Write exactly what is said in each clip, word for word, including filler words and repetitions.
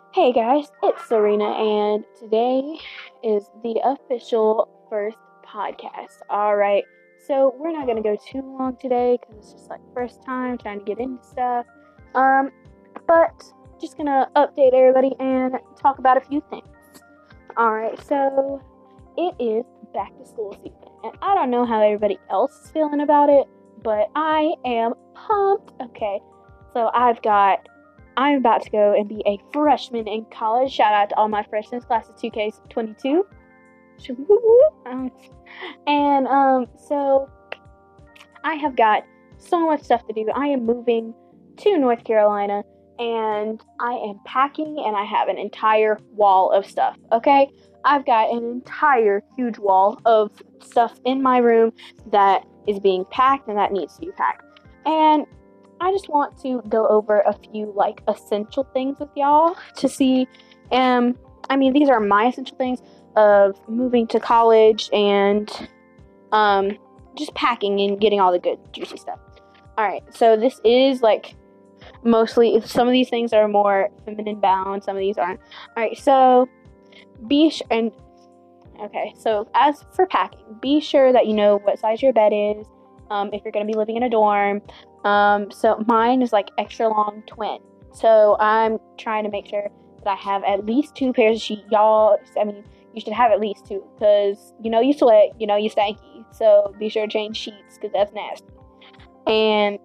Hey guys, it's Serena, and today is the official first podcast. Alright, so we're not going to go too long today because it's just like first time trying to get into stuff. Um, but just going to update everybody and talk about a few things. Alright, so it is back to school season, and I don't know how everybody else is feeling about it, but I am pumped. Okay, so I've got I'm about to go and be a freshman in college. Shout out to all my freshmen, class of two K twenty-two. And um, so I have got so much stuff to do. I am moving to North Carolina, and I am packing, and I have an entire wall of stuff, okay? I've got an entire huge wall of stuff in my room that is being packed and that needs to be packed. And I just want to go over a few, like, essential things with y'all to see, um, I mean, these are my essential things of moving to college and, um, just packing and getting all the good, juicy stuff. Alright, so this is, like, mostly, some of these things are more feminine bound, some of these aren't. Alright, so, be sure, and, okay, so, as for packing, be sure that you know what size your bed is, um, if you're going to be living in a dorm. Um, so mine is like extra long twin. So I'm trying to make sure that I have at least two pairs of sheets. Y'all, I mean, you should have at least two, because, you know, you sweat, you know, you stanky. So be sure to change sheets, because that's nasty. And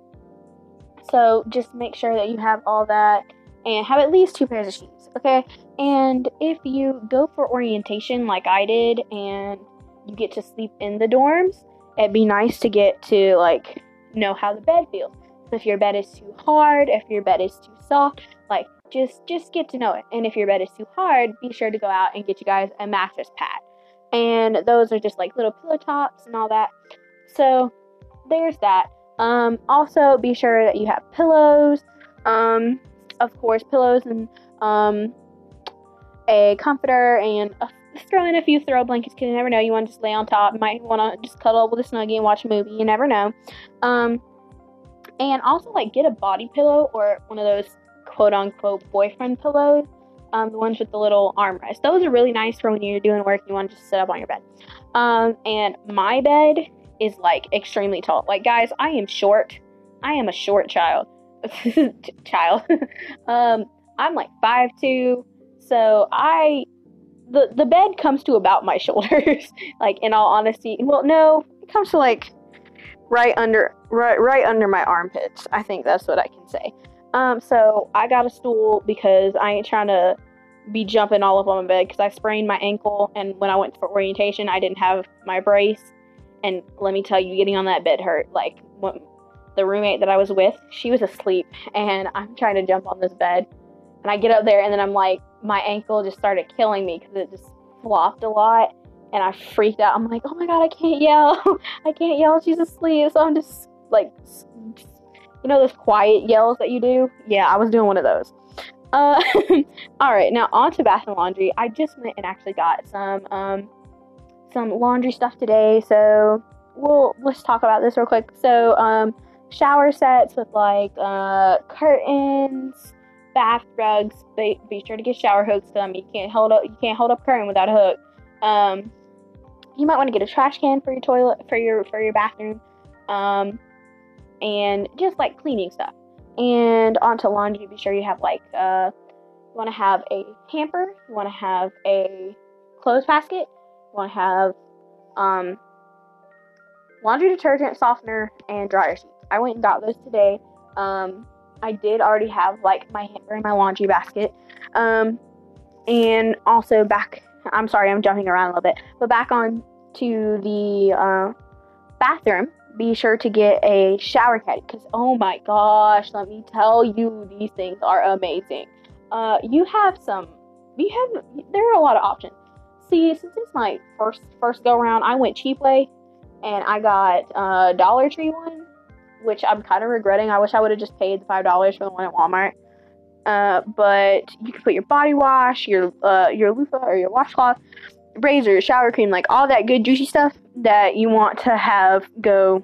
so just make sure that you have all that and have at least two pairs of sheets, okay? And if you go for orientation like I did and you get to sleep in the dorms, it'd be nice to get to, like, know how the bed feels. So if your bed is too hard, if your bed is too soft, like, just just get to know it. And if your bed is too hard, be sure to go out and get you guys a mattress pad. And those are just like little pillow tops and all that. So there's that. Um, also be sure that you have pillows. Um, of course, pillows and um, a comforter and a throw in a few throw blankets, because you never know. You want to just lay on top. You might want to just cuddle up with a Snuggie and watch a movie. You never know. Um, and also, like, get a body pillow or one of those quote-unquote boyfriend pillows. Um, the ones with the little armrest. Those are really nice for when you're doing work and you want to just sit up on your bed. Um, and my bed is, like, extremely tall. Like, guys, I am short. I am a short child. child. um, I'm, like, five two. So, I... The the bed comes to about my shoulders, like, in all honesty. Well, no, it comes to, like, right under right right under my armpits. I think that's what I can say. Um, so I got a stool because I ain't trying to be jumping all up on my bed, because I sprained my ankle, and when I went for orientation, I didn't have my brace. And let me tell you, getting on that bed hurt. Like, when the roommate that I was with, she was asleep, and I'm trying to jump on this bed. And I get up there, and then I'm like, my ankle just started killing me because it just flopped a lot. And I freaked out. I'm like, oh my god, I can't yell. I can't yell. She's asleep. So I'm just, like, you know those quiet yells that you do? Yeah, I was doing one of those. Uh, Alright, now on to bath and laundry. I just went and actually got some, um, some laundry stuff today. So, we'll, let's talk about this real quick. So, um, shower sets with, like, uh, curtains, bath rugs. Be, be sure to get shower hooks to them. You can't hold up. You can't hold up curtain without a hook. Um, you might want to get a trash can for your toilet, for your for your bathroom, um, and just like cleaning stuff. And onto laundry. Be sure you have like uh, you want to have a hamper. You want to have a clothes basket. You want to have um, laundry detergent, softener, and dryer sheets. I went and got those today. Um, I did already have, like, my hamper in my laundry basket. Um, and also back, I'm sorry, I'm jumping around a little bit, but back on to the uh, bathroom, be sure to get a shower caddy, because, oh my gosh, let me tell you, these things are amazing. Uh, you have some, you have, there are a lot of options. See, since it's my first, first go around, I went cheap way, and I got a Dollar Tree one, which I'm kind of regretting. I wish I would have just paid the five dollars for the one at Walmart. Uh, but you can put your body wash, your uh, your loofah or your washcloth, razor, shower cream, like all that good juicy stuff that you want to have go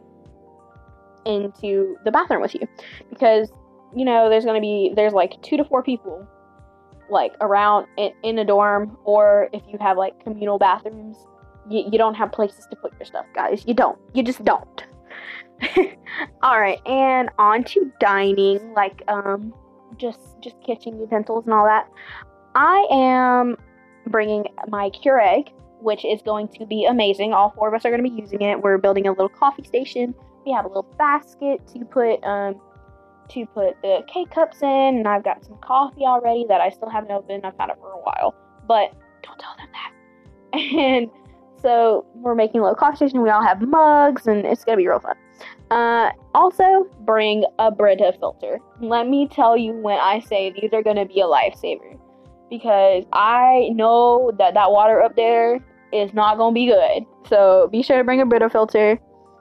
into the bathroom with you. Because, you know, there's going to be, there's like two to four people like around in, in a dorm, or if you have like communal bathrooms, you, you don't have places to put your stuff, guys. You don't. You just don't. Alright, and on to dining, like um just just kitchen utensils and all that. I am bringing my Keurig, which is going to be amazing. All four of us are going to be using it. We're building a little coffee station. We have a little basket to put um to put the K-cups in, and I've got some coffee already that I still haven't opened. I've had it for a while, but don't tell them that. And so we're making a little coffee station. We all have mugs, and it's going to be real fun. Uh, also, bring a Brita filter. Let me tell you, when I say these are going to be a lifesaver, because I know that that water up there is not going to be good. So be sure to bring a Brita filter.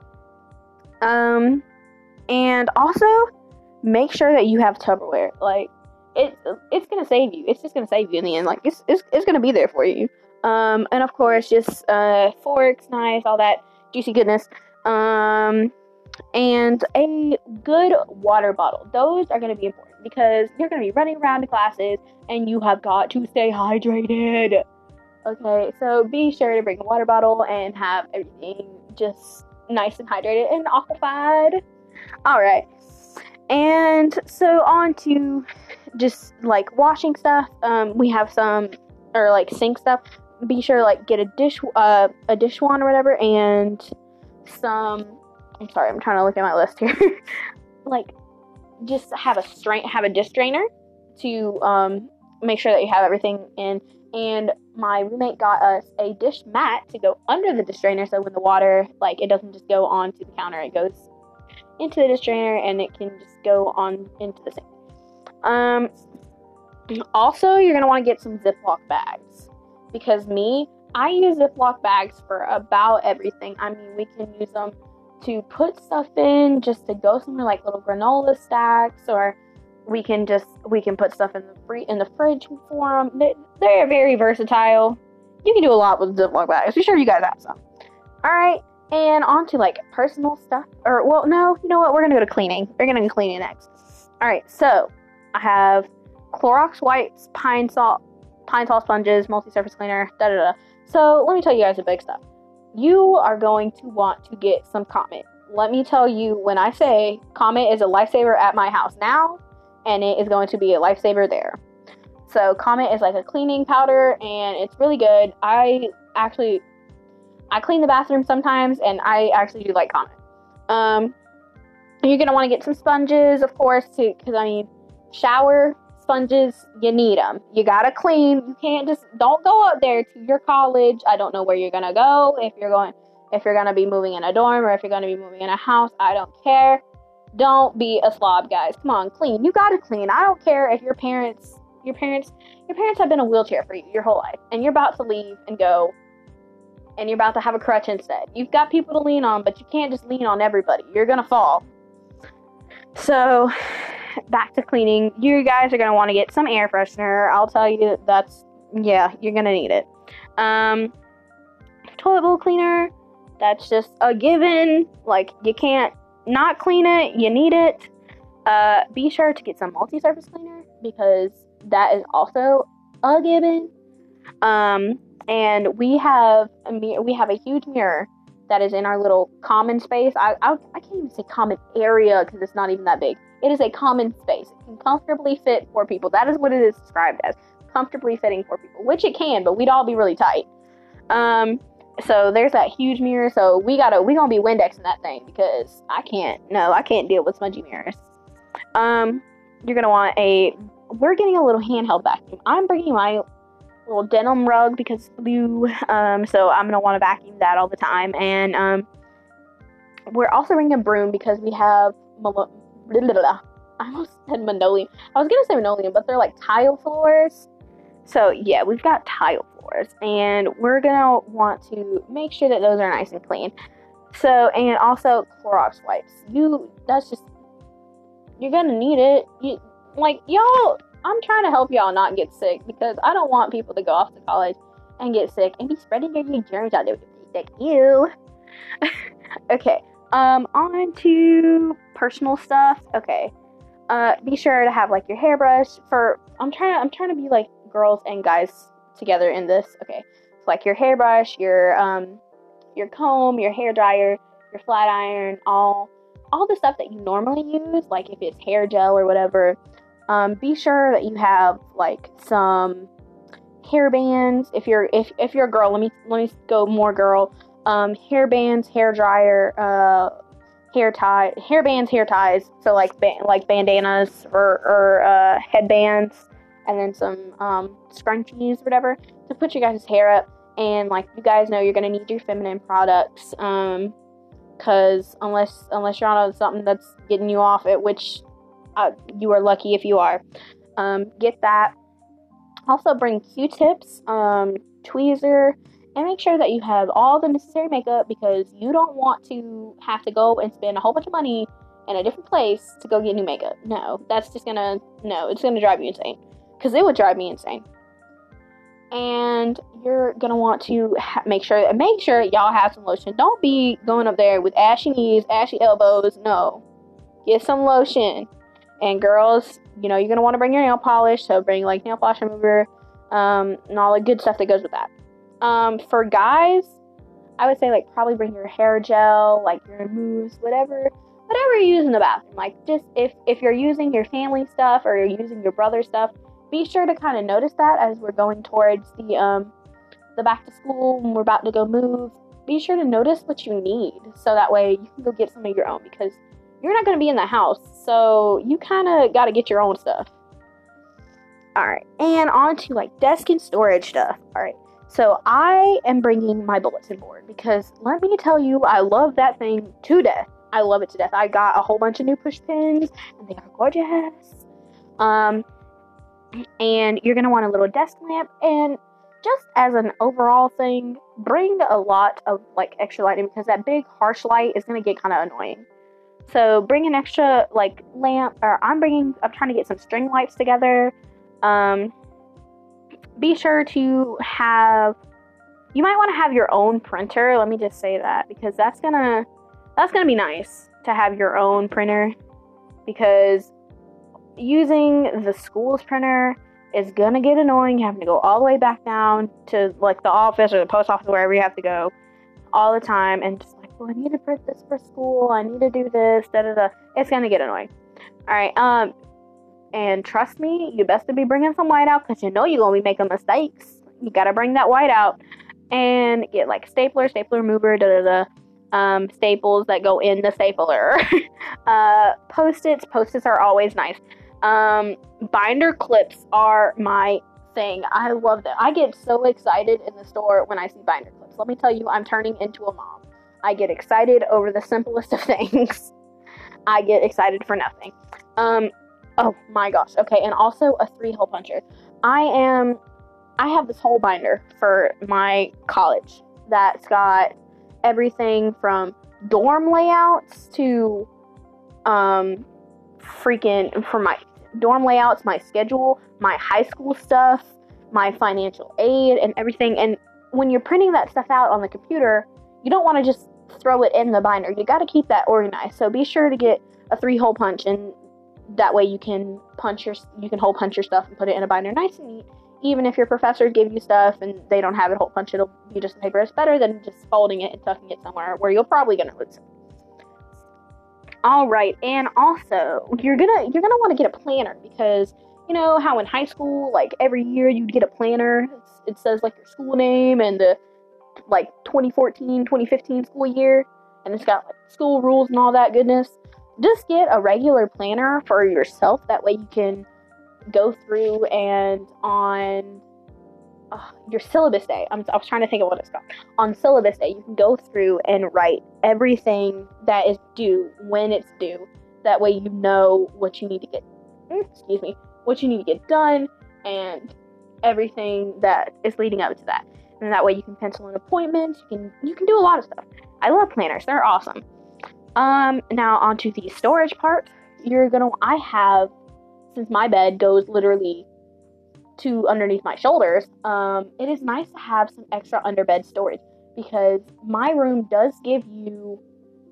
Um, and also make sure that you have Tupperware. Like, it, it's going to save you. It's just going to save you in the end. Like, it's, it's, it's going to be there for you. Um, and of course, just, uh, forks, knives, all that juicy goodness. Um, and a good water bottle. Those are going to be important because you're going to be running around to classes and you have got to stay hydrated. Okay, so be sure to bring a water bottle and have everything just nice and hydrated and aquafied. Alright, and so on to just like washing stuff. Um, we have some, or like sink stuff. Be sure to like get a dish, uh, a dish wand or whatever, and some. I'm sorry, I'm trying to look at my list here. Like, just have a strain, have a dish drainer to um, make sure that you have everything in. And my roommate got us a dish mat to go under the dish drainer, so when the water, like, it doesn't just go onto the counter, it goes into the dish drainer, and it can just go on into the sink. Um, also, you're gonna want to get some Ziploc bags, because me, I use Ziploc bags for about everything. I mean, we can use them to put stuff in, just to go somewhere, like little granola stacks, or we can just we can put stuff in the free in the fridge for them. They, they're very versatile. You can do a lot with Ziploc bags. Be sure you guys have some. All right, and on to like personal stuff. Or well, no, you know what? We're gonna go to cleaning. We're gonna go cleaning next. All right, so I have Clorox wipes, pine salt, pine salt sponges, multi-surface cleaner, da da da. So let me tell you guys the big stuff. You are going to want to get some Comet. Let me tell you, when I say Comet is a lifesaver at my house now, and it is going to be a lifesaver there. So Comet is like a cleaning powder, and it's really good. I actually, I clean the bathroom sometimes, and I actually do like Comet. Um, you're going to want to get some sponges, of course, too, because I mean, shower sponges, you need them. You gotta clean. You can't just, don't go up there to your college. I don't know where you're gonna go. If you're going, if you're gonna be moving in a dorm, or if you're gonna be moving in a house, I don't care. Don't be a slob, guys. Come on, clean. You gotta clean. I don't care if your parents, your parents, your parents have been in a wheelchair for you your whole life, and you're about to leave and go, and you're about to have a crutch instead. You've got people to lean on, but you can't just lean on everybody. You're gonna fall. So, back to cleaning. You guys are going to want to get some air freshener. I'll tell you that's, yeah, you're going to need it. Um, toilet bowl cleaner, that's just a given. Like, you can't not clean it. You need it. Uh, be sure to get some multi-surface cleaner, because that is also a given. Um, and we have a mir- we have a huge mirror that is in our little common space. I I, I can't even say common area, because it's not even that big. It is a common space. It can comfortably fit four people. That is what it is described as. Comfortably fitting four people. Which it can, but we'd all be really tight. Um, so there's that huge mirror. So we gotta, we gonna be Windexing that thing, because I can't, no, I can't deal with smudgy mirrors. Um, you're gonna want a, we're getting a little handheld vacuum. I'm bringing my little denim rug because it's blue. Um, so I'm gonna want to vacuum that all the time. And, um, we're also bringing a broom because we have, Mal- Blah, blah, blah. I almost said linoleum. I was gonna say linoleum, but they're like tile floors. So yeah, we've got tile floors, and we're gonna want to make sure that those are nice and clean. So, and also Clorox wipes. You, that's just, you're gonna need it. You, like, y'all, I'm trying to help y'all not get sick, because I don't want people to go off to college and get sick and be spreading their germs out there with their sick. Ew. Okay. Um, on to personal stuff. Okay. Uh, be sure to have like your hairbrush for, I'm trying to, I'm trying to be like girls and guys together in this. Okay, so like your hairbrush, your um, your comb, your hair dryer, your flat iron, all all the stuff that you normally use, like if it's hair gel or whatever. Um, be sure that you have like some hair bands. If you're if if you're a girl, let me let me go more girl. Um, hair bands, hair dryer, uh, hair tie, hair bands, hair ties. So like ba- like bandanas or or uh, headbands, and then some um, scrunchies, whatever, to put your guys' hair up. And like you guys know, you're gonna need your feminine products. Um, cause unless unless you're on something that's getting you off it, which uh, you are lucky if you are. Um, get that. Also bring Q-tips, um, tweezer, and make sure that you have all the necessary makeup, because you don't want to have to go and spend a whole bunch of money in a different place to go get new makeup. No, that's just gonna, no, it's gonna drive you insane. Because it would drive me insane. And you're gonna want to ha- make sure, make sure y'all have some lotion. Don't be going up there with ashy knees, ashy elbows. No. Get some lotion. And girls, you know, you're going to want to bring your nail polish, so bring, like, nail polish remover, um, and all the good stuff that goes with that. Um, for guys, I would say, like, probably bring your hair gel, like, your mousse, whatever, whatever you use in the bathroom. Like, just, if, if you're using your family stuff, or you're using your brother's stuff, be sure to kind of notice that as we're going towards the, um, the back to school, when we're about to go move. Be sure to notice what you need, so that way you can go get some of your own, because you're not going to be in the house, so you kind of got to get your own stuff. Alright, and on to, like, desk and storage stuff. Alright, so I am bringing my bulletin board, because let me tell you, I love that thing to death. I love it to death. I got a whole bunch of new push pins, and they are gorgeous. Um, and you're going to want a little desk lamp, and just as an overall thing, bring a lot of, like, extra lighting, because that big harsh light is going to get kind of annoying. So bring an extra, like, lamp, or I'm bringing, I'm trying to get some string lights together. Um, be sure to have, you might want to have your own printer. Let me just say that, because that's gonna, that's gonna be nice to have your own printer, because using the school's printer is gonna get annoying, having to go all the way back down to, like, the office or the post office, wherever you have to go, all the time, and just like, well, I need to print this for school, I need to do this, da da da. It's gonna get annoying. Alright, um, and trust me, you best to be bringing some white out, because you know you're gonna be making mistakes. You gotta bring that white out, and get, like, stapler, stapler remover, da da da. Um, staples that go in the stapler. uh, post-its, post-its are always nice. Um, binder clips are my thing. I love them. I get so excited in the store when I see binder clips. Let me tell you, I'm turning into a mom. I get excited over the simplest of things. I get excited for nothing. Um, oh my gosh. Okay, and also a three-hole puncher. I am, I have this whole binder for my college that's got everything from dorm layouts to, um, freaking, for my dorm layouts, my schedule, my high school stuff, my financial aid, and everything. And when you're printing that stuff out on the computer, you don't want to just throw it in the binder. You got to keep that organized. So be sure to get a three-hole punch, and that way you can punch your you can hole punch your stuff and put it in a binder nice and neat. Even if your professors give you stuff and they don't have it hole punch, it'll be just paper. It's better than just folding it and tucking it somewhere where you're probably gonna lose it. All right, and also you're gonna you're gonna want to get a planner, because you know how in high school, like, every year you'd get a planner. It's, it says, like, your school name and the, like, twenty fourteen, twenty fifteen school year, and it's got, like, school rules and all that goodness. Just get a regular planner for yourself. That way you can go through and on uh, your syllabus day, I'm, I was trying to think of what it's called. On syllabus day, you can go through and write everything that is due when it's due. That way you know what you need to get, excuse me, what you need to get done, and everything that is leading up to that. And that way you can pencil in appointments. You can you can do a lot of stuff. I love planners. They're awesome. Um, now onto the storage part. You're gonna. I have, since my bed goes literally to underneath my shoulders. Um, it is nice to have some extra underbed storage, because my room does give you.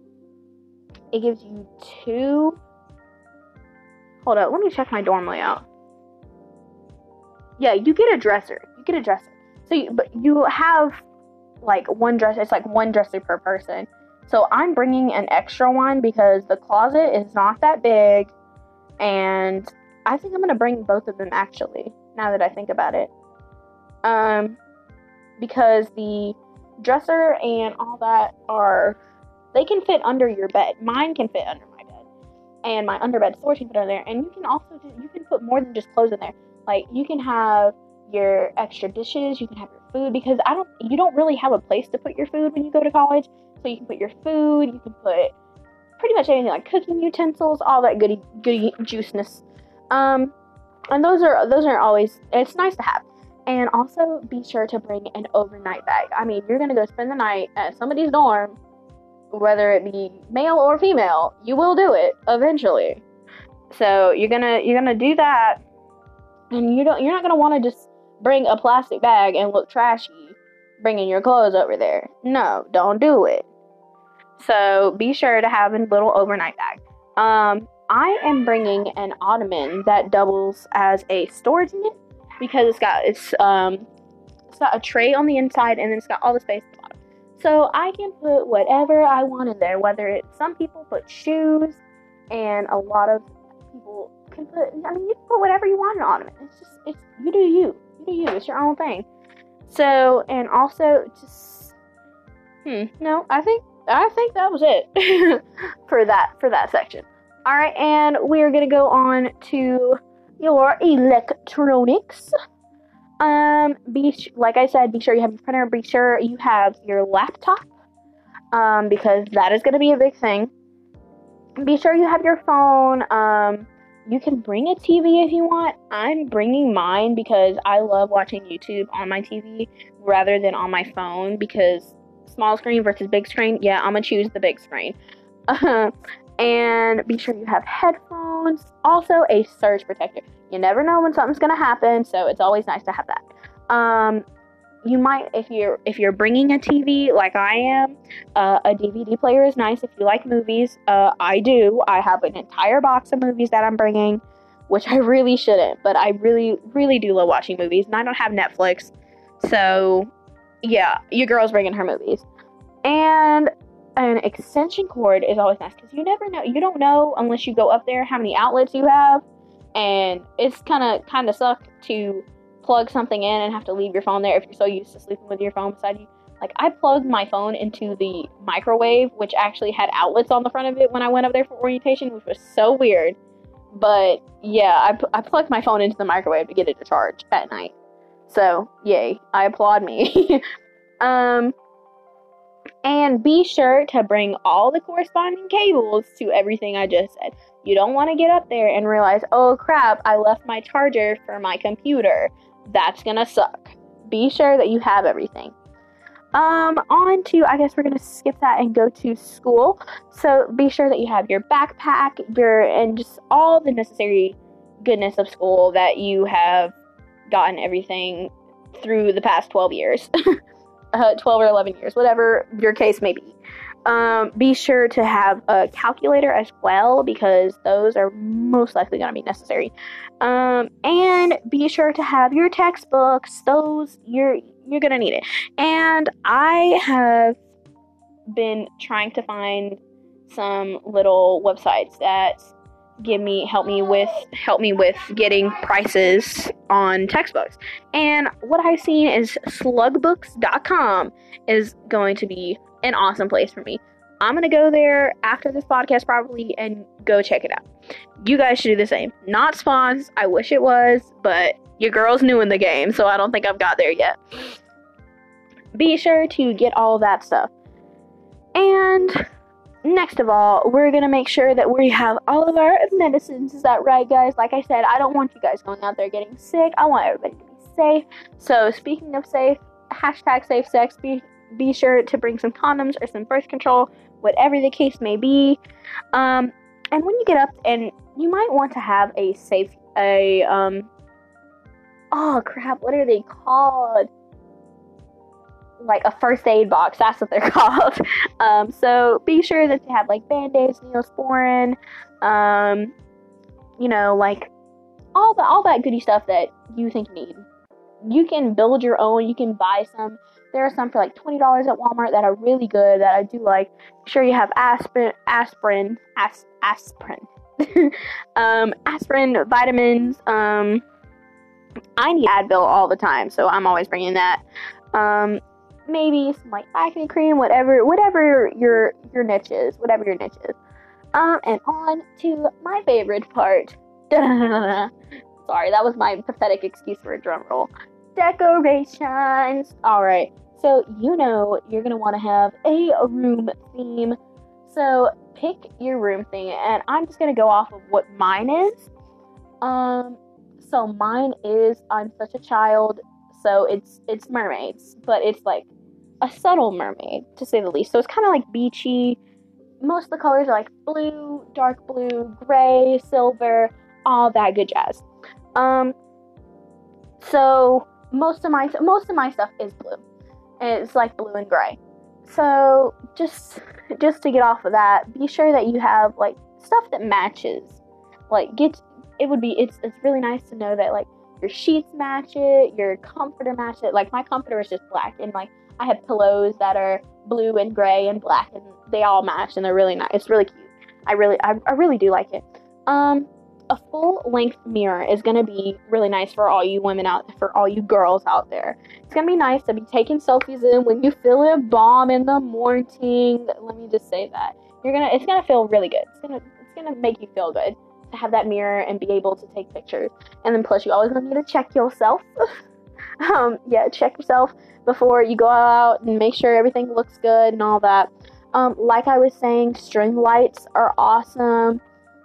It gives you two. Hold up. Let me check my dorm layout. yeah, you get a dresser. You get a dresser. So, you, but you have like one dresser. It's like one dresser per person. So I'm bringing an extra one because the closet is not that big, and I think I'm gonna bring both of them actually. Now that I think about it, um, because the dresser and all that are they can fit under your bed. Mine can fit under my bed, and my underbed storage can fit under there. And you can also just, you can put more than just clothes in there. Like you can have your extra dishes. You can have your food because I don't. You don't really have a place to put your food when you go to college. So you can put your food. You can put pretty much anything like cooking utensils, all that goody goody juiceness. Um, and those are those are always. It's nice to have. And also be sure to bring an overnight bag. I mean, you're gonna go spend the night at somebody's dorm, whether it be male or female. You will do it eventually. So you're gonna you're gonna do that, and you don't you're not gonna want to just bring a plastic bag and look trashy bringing your clothes over there. No, don't do it. So be sure to have a little overnight bag. Um, I am bringing an ottoman that doubles as a storage unit because it's got it's um it's got a tray on the inside and then it's got all the space at the bottom. So I can put whatever I want in there. Whether it's some people put shoes, and a lot of people can put. I mean, you can put whatever you want in an ottoman. It's just it's you do you. You do you. It's your own thing. So, and also just, hmm, no, I think, I think that was it for that, for that section. Alright, and we're gonna go on to your electronics. Um, be, sh- like I said, be sure you have your printer, be sure you have your laptop, um, because that is gonna be a big thing. Be sure you have your phone, um, you can bring a T V if you want. I'm bringing mine because I love watching YouTube on my T V rather than on my phone because small screen versus big screen, yeah, I'm going to choose the big screen. Uh, and be sure you have headphones. Also, a surge protector. You never know when something's going to happen, so it's always nice to have that. Um, you might, if you're if you're bringing a T V like I am, uh, a D V D player is nice if you like movies. Uh, I do. I have an entire box of movies that I'm bringing, which I really shouldn't, but I really, really do love watching movies, and I don't have Netflix, so yeah, your girl's bringing her movies. And an extension cord is always nice because you never know. You don't know unless you go up there how many outlets you have, and it's kind of kind of suck to plug something in and have to leave your phone there if you're so used to sleeping with your phone beside you. Like, I plugged my phone into the microwave, which actually had outlets on the front of it when I went up there for orientation, which was so weird. But, yeah, I, I plugged my phone into the microwave to get it to charge at night. So, yay. I applaud me. um, and be sure to bring all the corresponding cables to everything I just said. You don't want to get up there and realize, oh crap, I left my charger for my computer. That's gonna suck. Be sure that you have everything. Um, on to, I guess we're gonna skip that and go to school. So be sure that you have your backpack, your, and just all the necessary goodness of school that you have gotten everything through the past twelve years. uh, twelve or eleven years, whatever your case may be. Um, be sure to have a calculator as well, because those are most likely going to be necessary. Um, and be sure to have your textbooks. Those, you're, you're going to need it. And I have been trying to find some little websites that give me, help me with, help me with getting prices on textbooks. And what I've seen is slugbooks dot com is going to be an awesome place for me. I'm going to go there after this podcast probably and go check it out. You guys should do the same. Not spawns. I wish it was, but your girl's new in the game, so I don't think I've got there yet. Be sure to get all of that stuff. And next of all, we're going to make sure that we have all of our medicines. Is that right, guys? Like I said, I don't want you guys going out there getting sick. I want everybody to be safe. So speaking of safe, hashtag safe sex, be Be sure to bring some condoms or some birth control, whatever the case may be. Um, and when you get up, and you might want to have a safe, a, um, oh crap, what are they called? Like a first aid box, that's what they're called. Um, so be sure that you have like Band-Aids, Neosporin, um, you know, like all the all that goody stuff that you think you need. You can build your own. You can buy some. There are some for like twenty dollars at Walmart that are really good that I do like. Make sure you have aspirin, aspirin, as, aspirin, um, aspirin, vitamins. Um, I need Advil all the time, so I'm always bringing that. Um, maybe some like acne cream, whatever, whatever your your niche is, whatever your niche is. Um, and on to my favorite part. Sorry, that was my pathetic excuse for a drum roll. Decorations. Alright, so you know you're going to want to have a room theme. So pick your room theme, and I'm just going to go off of what mine is. Um, so mine is I'm Such a Child, so it's it's mermaids, but it's like a subtle mermaid, to say the least. So it's kind of like beachy. Most of the colors are like blue, dark blue, gray, silver, all that good jazz. Um, so most of my most of my stuff is blue. It's like blue and gray. So just just to get off of that, be sure that you have like stuff that matches. Like get it would be it's it's really nice to know that like your sheets match it, your comforter match it. Like my comforter is just black, and like I have pillows that are blue and gray and black, and they all match, and they're really nice. It's really cute. I really, I, I really do like it. Um, a full-length mirror is gonna be really nice for all you women out, for all you girls out there. It's gonna be nice to be taking selfies in when you feel a bomb in the morning. Let me just say that you're gonna, it's gonna feel really good. It's gonna, it's gonna make you feel good to have that mirror and be able to take pictures. And then plus, you always gonna need to check yourself. um, yeah, check yourself before you go out and make sure everything looks good and all that. Um, like I was saying, string lights are awesome.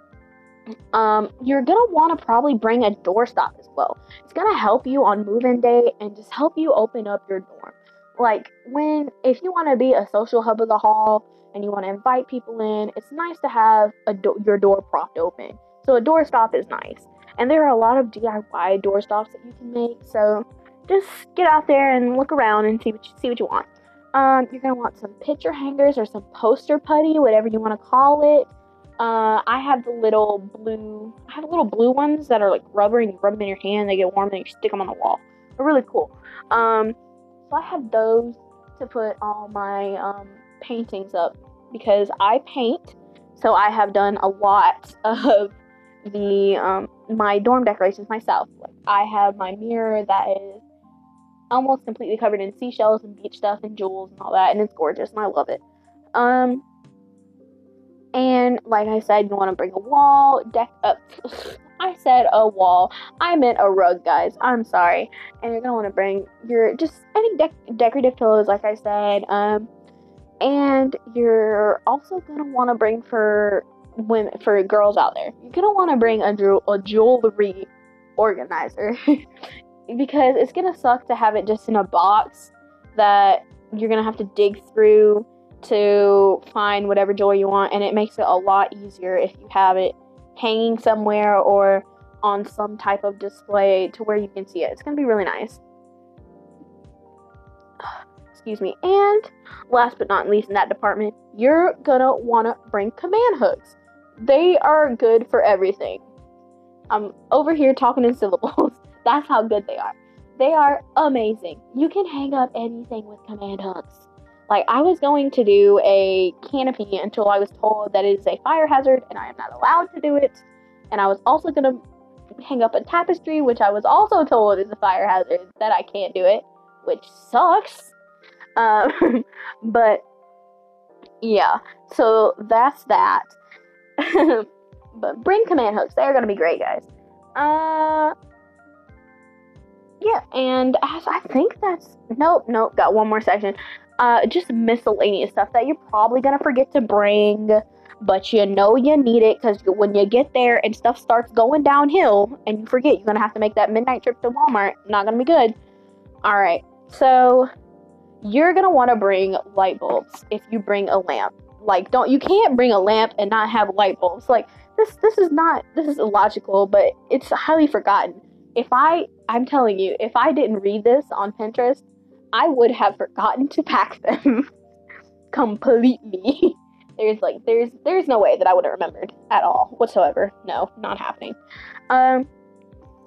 Um, you're gonna want to probably bring a doorstop as well. It's gonna help you on move-in day and just help you open up your dorm. Like when, if you want to be a social hub of the hall and you want to invite people in, it's nice to have a do- your door propped open. So a doorstop is nice. And there are a lot of D I Y doorstops that you can make. So just get out there and look around and see what you, see what you want. Um, you're going to want some picture hangers or some poster putty, whatever you want to call it. Uh, I have the little blue, I have little blue ones that are like rubber, and you rub them in your hand, they get warm, and you stick them on the wall. They're really cool. Um, so I have those to put all my um, paintings up because I paint. So I have done a lot of the um, my dorm decorations myself. Like I have my mirror that is almost completely covered in seashells and beach stuff and jewels and all that, and it's gorgeous and I love it. Um, and like I said, you want to bring a wall, deck up. I said a wall. I meant a rug, guys. I'm sorry. And you're gonna want to bring your just any de- decorative pillows, like I said. Um, and you're also gonna want to bring for women, for girls out there. You're gonna want to bring a, ju- a jewelry organizer. Because it's gonna suck to have it just in a box that you're gonna have to dig through to find whatever jewelry you want, and it makes it a lot easier if you have it hanging somewhere or on some type of display to where you can see it. It's gonna be really nice. Excuse me. And last but not least in that department, you're gonna wanna bring command hooks. They are good for everything. I'm over here talking in syllables. That's how good they are. They are amazing. You can hang up anything with command hooks. Like, I was going to do a canopy until I was told that it is a fire hazard and I am not allowed to do it. And I was also going to hang up a tapestry, which I was also told is a fire hazard, that I can't do it, which sucks. Um, but, yeah. So, that's that. But bring command hooks. They're going to be great, guys. Uh... Yeah, and as I think that's, nope, nope, got one more section. Uh, just miscellaneous stuff that you're probably going to forget to bring, but you know you need it, because when you get there and stuff starts going downhill, and you forget, you're going to have to make that midnight trip to Walmart. Not going to be good. Alright, so, you're going to want to bring light bulbs if you bring a lamp. Like, don't, you can't bring a lamp and not have light bulbs. Like, this, this is not, this is illogical, but it's highly forgotten. If I, I'm telling you, if I didn't read this on Pinterest, I would have forgotten to pack them completely. There's like, there's, there's no way that I would have remembered at all, whatsoever. No, not happening. Um,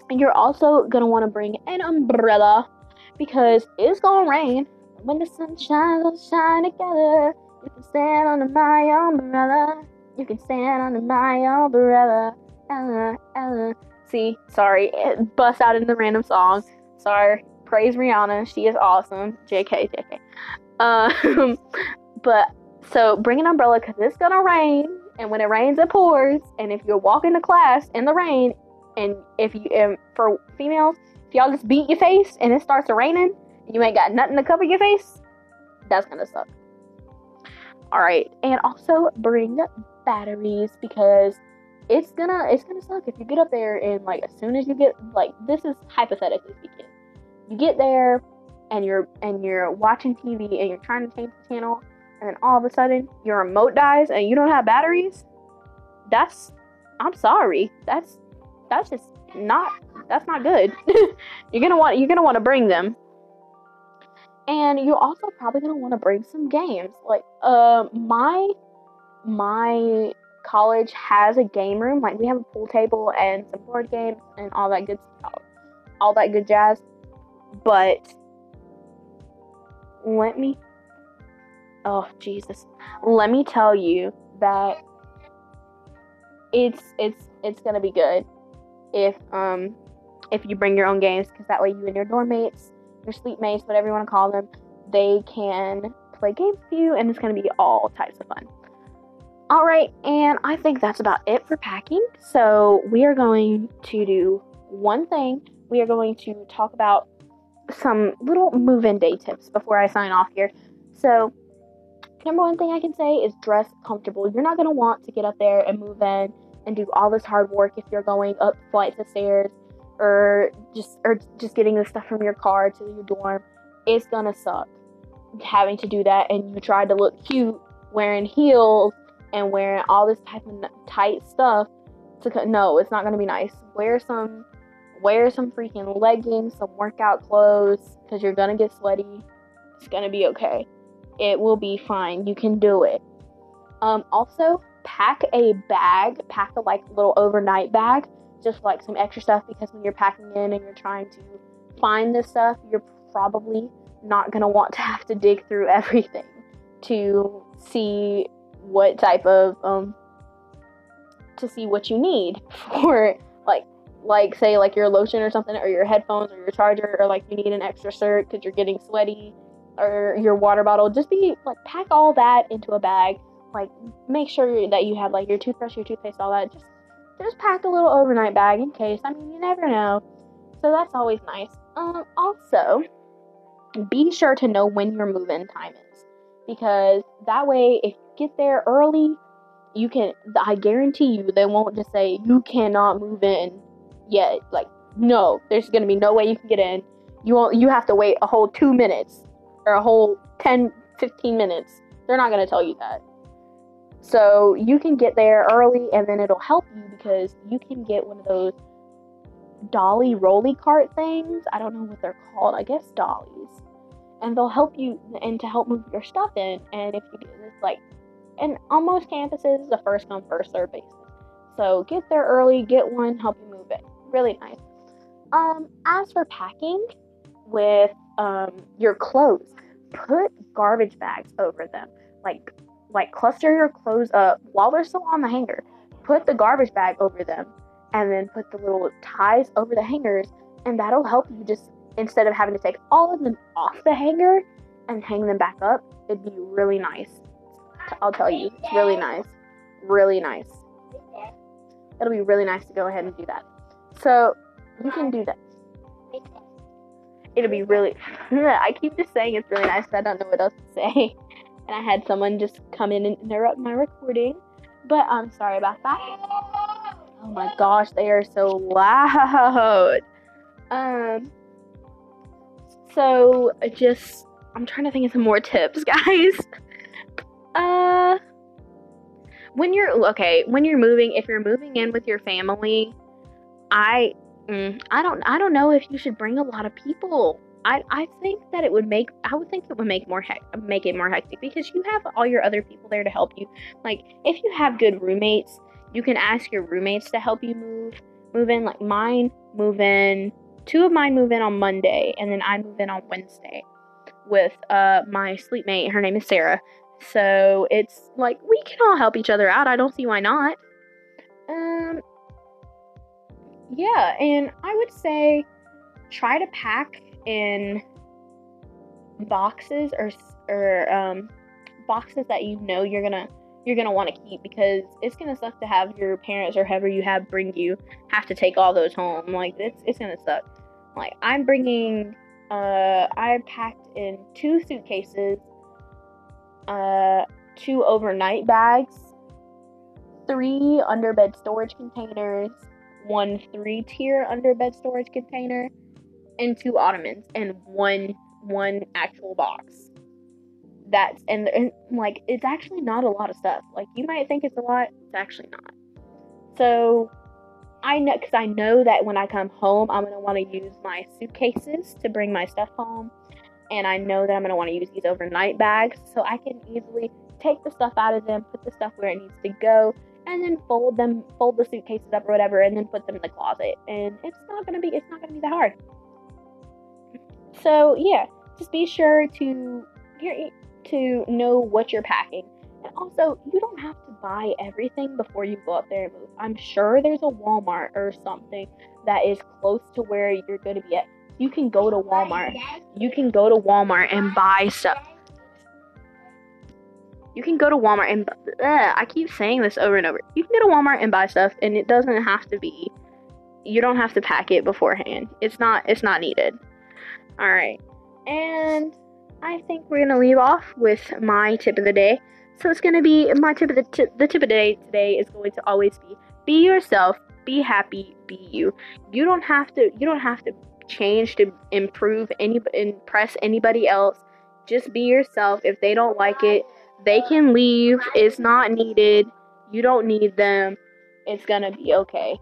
And you're also gonna want to bring an umbrella because it's gonna rain. When the sun shines, we'll shine together. You can stand under my umbrella. You can stand under my umbrella. Ella, Ella. See, sorry, it busts out in the random song. Sorry, praise Rihanna. She is awesome. J K, J K. Um, but so bring an umbrella because it's gonna rain, and when it rains, it pours. And if you're walking to class in the rain, and if you, um, for females, if y'all just beat your face and it starts raining, and you ain't got nothing to cover your face, that's gonna suck. Alright, and also bring batteries because it's gonna it's gonna suck if you get up there and like as soon as you get like this is hypothetically speaking, you get there and you're and you're watching T V and you're trying to change the channel and then all of a sudden your remote dies and you don't have batteries. That's I'm sorry. That's that's just not that's not good. you're gonna want you're gonna want to bring them. And you're also probably gonna want to bring some games. Like, uh, my my college has a game room. Like, we have a pool table and some board games and all that good stuff, all that good jazz. But let me, oh Jesus, let me tell you that it's it's it's gonna be good if um if you bring your own games, because that way you and your dorm mates, your sleep mates, whatever you want to call them, they can play games with you, and it's going to be all types of fun. Alright, and I think that's about it for packing. So we are going to do one thing. We are going to talk about some little move-in day tips before I sign off here. So, number one thing I can say is dress comfortable. You're not going to want to get up there and move in and do all this hard work if you're going up flights of stairs or just or just getting the stuff from your car to your dorm. It's gonna suck having to do that, and you try to look cute wearing heels and wearing all this type of tight stuff. To no, it's not gonna be nice. Wear some, wear some freaking leggings, some workout clothes, because you're gonna get sweaty. It's gonna be okay. It will be fine. You can do it. Um, also, pack a bag. Pack a like little overnight bag. Just like some extra stuff, because when you're packing in and you're trying to find this stuff, you're probably not going to want to have to dig through everything to see what type of um to see what you need for like like say like your lotion or something, or your headphones or your charger, or like you need an extra shirt because you're getting sweaty, or your water bottle. Just be like pack all that into a bag. Like make sure that you have like your toothbrush, your toothpaste, all that. Just Just pack a little overnight bag in case. I mean, you never know. So that's always nice. Um, also, be sure to know when your move-in time is. Because that way, if you get there early, you can, I guarantee you, they won't just say, you cannot move in yet. Like, no, there's going to be no way you can get in. You won't, you have to wait a whole two minutes. Or a whole ten, fifteen minutes. They're not going to tell you that. So you can get there early, and then it'll help you because you can get one of those dolly rolly cart things. I don't know what they're called. I guess dollies. And they'll help you, and to help move your stuff in. And if you do this, like, and on most campuses, it's a first come, first serve basis. So get there early, get one, help you move it. Really nice. Um, as for packing with um your clothes, put garbage bags over them. Like, like cluster your clothes up while they're still on the hanger. Put the garbage bag over them, and then put the little ties over the hangers, and that'll help you just, instead of having to take all of them off the hanger and hang them back up, it'd be really nice. I'll tell you, it's really nice. Really nice. It'll be really nice to go ahead and do that. So, you can do that. It'll be really, I keep just saying it's really nice, but I don't know what else to say. And I had someone just come in and interrupt my recording. But I'm sorry about that. Oh my gosh, they are so loud. Um, so, just, I'm trying to think of some more tips, guys. Uh, when you're, okay, when you're moving, if you're moving in with your family, I, mm, I don't, I don't know if you should bring a lot of people. I, I think that it would make, I would think it would make more, hec- make it more hectic, because you have all your other people there to help you. Like, if you have good roommates, you can ask your roommates to help you move move in. Like mine move in, two of mine move in on Monday, and then I move in on Wednesday with uh my sleep mate. Her name is Sarah. So it's like we can all help each other out. I don't see why not. Um, yeah, and I would say try to pack in boxes or or um boxes that you know you're gonna you're gonna want to keep, because it's gonna suck to have your parents or whoever you have bring you have to take all those home. Like it's it's gonna suck. Like I'm bringing uh I packed in two suitcases, uh two overnight bags, three underbed storage containers, one three-tier underbed storage container, and two ottomans, and one one actual box. That's and, and like it's actually not a lot of stuff. Like you might think it's a lot, it's actually not. So I know, because I know that when I come home, I'm gonna want to use my suitcases to bring my stuff home, and I know that I'm gonna want to use these overnight bags, so I can easily take the stuff out of them, put the stuff where it needs to go, and then fold them, fold the suitcases up or whatever, and then put them in the closet. And it's not gonna be, it's not gonna be that hard. So yeah, just be sure to to know what you're packing. And also, you don't have to buy everything before you go up there and move. I'm sure there's a Walmart or something that is close to where you're going to be at. You can go to Walmart. You can go to Walmart and buy stuff. You can go to Walmart and, uh, I keep saying this over and over. You can go to Walmart and buy stuff, and it doesn't have to be, you don't have to pack it beforehand. It's not, it's not needed. Alright, and I think we're going to leave off with my tip of the day. So it's going to be, my tip of the, t- the tip of the day today is going to always be, be yourself, be happy, be you. You don't have to, you don't have to change to improve, any, impress anybody else. Just be yourself. If they don't like it, they can leave. It's not needed. You don't need them. It's going to be okay.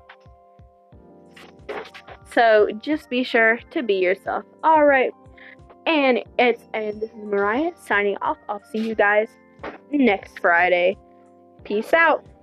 So just be sure to be yourself. Alright. And it's and this is Mariah signing off. I'll see you guys next Friday. Peace out.